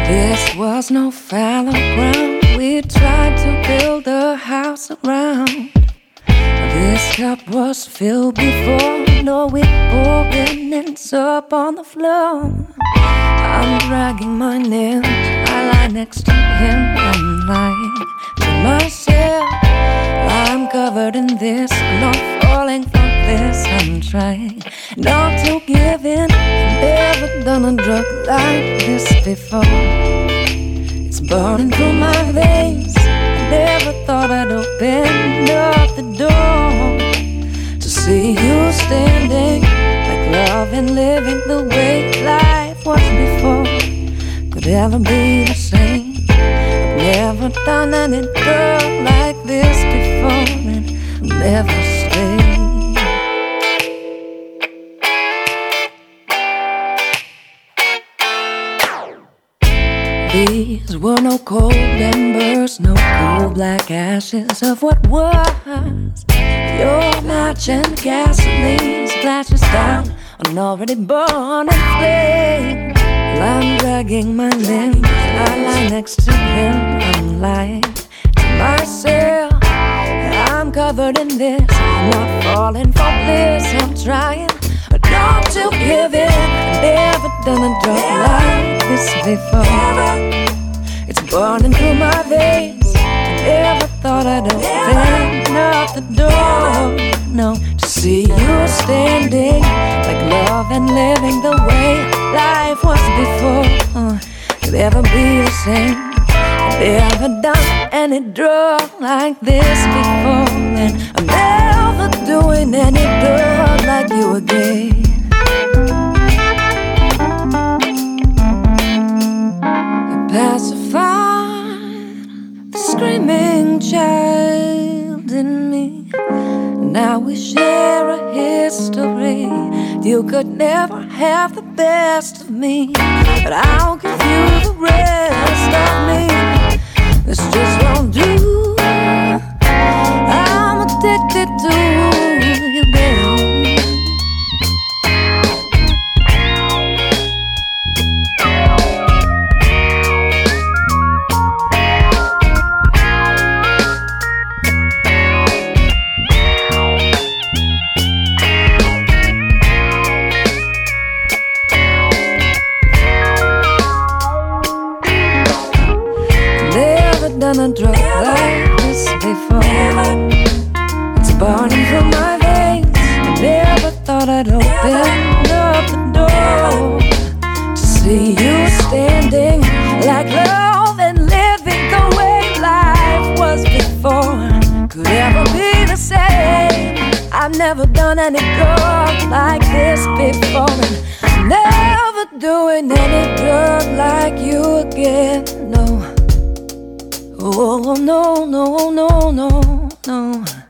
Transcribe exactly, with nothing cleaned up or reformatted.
This was no fallow ground. We tried to build a house around. This cup was filled before. No, it pouring ends up on the floor. I'm dragging my nails. I lie next to him. I'm lying to myself. I'm covered in this. I'm not falling for this. I'm trying not to give in. Never done a drug like this before. It's burning through my veins. I never thought I'd open up the door to see you standing like love and living the way life was before. Could ever be the same. I've never done any drug like this before, and I'll never stay. These were no cold embers, no cool black ashes of what was. Your match and gasoline splashes down on already burning flame. While I'm dragging my limbs, I lie next to him. I'm lying to myself. I'm covered in this. I'm not falling for bliss. I'm trying not to give in. I've never done a drug like this before. It's burning through my veins. I never thought I'd open up the door, no, to see you standing like love and living the way life was before. uh, Could ever be the same. I've never done any drug like this before, and I'm never doing any drug like you again. Pacified the screaming child in me. Now we share a history. You could never have the best of me, but I'll give you the rest of me. This just won't do. I'm addicted to you, babe. Done a drug like this before. It's burning through my veins. I never thought I'd open up the door to see you standing like love and living the way life was before. Could ever be the same. I've never done any drug like this before, and I'm never doing any drug like you again, no. Oh, no, no, no, no, no.